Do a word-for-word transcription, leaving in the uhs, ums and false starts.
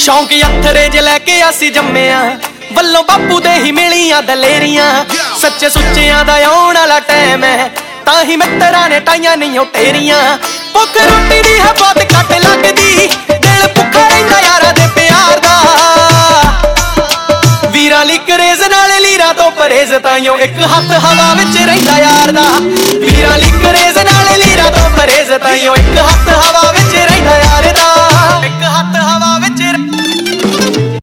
शौक अथरे ज लैके असी जम्मिया वल्लों बापू दे ही मिलियां दलेरियां सच्चे सुच्चियां दा आउण वाला टाइम है ताही मित्तरां ने टाइयां नहीं तेरियां भुख रोटी दी है बहुत घट लगदी दिल भुखा रहिंदा यारां दे प्यार दा वीरां ली करेज नाल लीरां तो परहेज ताइयों एक हथ हवा विच रहिंदा यार दा वीरां ली करेज नाल लीरां तो परहेज ताइयों एक हथ हवा विच रहिंदा यार दा एक हथ हवा विच